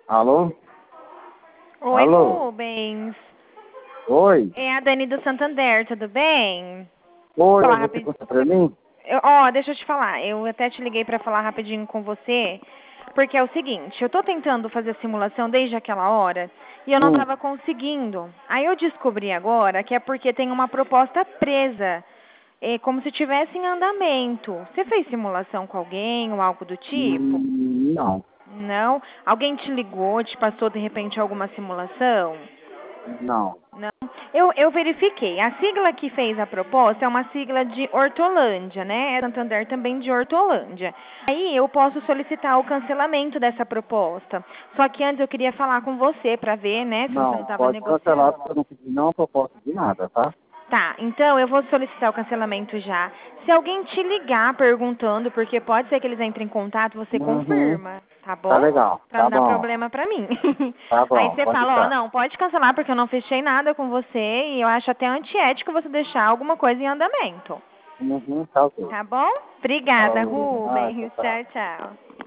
Alô? Oi, Alô? Rubens. Oi? É a Dani do Santander, tudo bem? Oi, Falar você rapidinho. conta pra mim? Deixa eu te falar. Eu até te liguei pra falar rapidinho com você, porque é o seguinte, eu tô tentando fazer a simulação desde aquela hora e eu não Hum, tava conseguindo. Aí eu descobri agora que é porque tem uma proposta presa, como se tivesse em andamento. Você fez simulação com alguém ou algo do tipo? não, Não? Alguém te ligou, te passou de repente alguma simulação? não. Não. Eu verifiquei. A sigla que fez a proposta é uma sigla de Hortolândia, né? É Santander também de Hortolândia. Aí eu posso solicitar o cancelamento dessa proposta. Só que antes eu queria falar com você para ver, né, se você não Não, estava pode cancelar negociando. porque eu não pedi nenhuma proposta de nada, tá? Tá, então eu vou solicitar o cancelamento já. Se alguém te ligar perguntando, porque pode ser que eles entrem em contato, você Uhum, confirma, tá tá bom? legal, Pra tá não dar bom, problema pra mim. tá Aí bom, você pode fala, ó, deixar. não, pode cancelar porque eu não fechei nada com você e eu acho até antiético você deixar alguma coisa em andamento. Uhum, tá ok. Tá bom? Obrigada, Falou, Rubens. tchau. Tchau, tchau.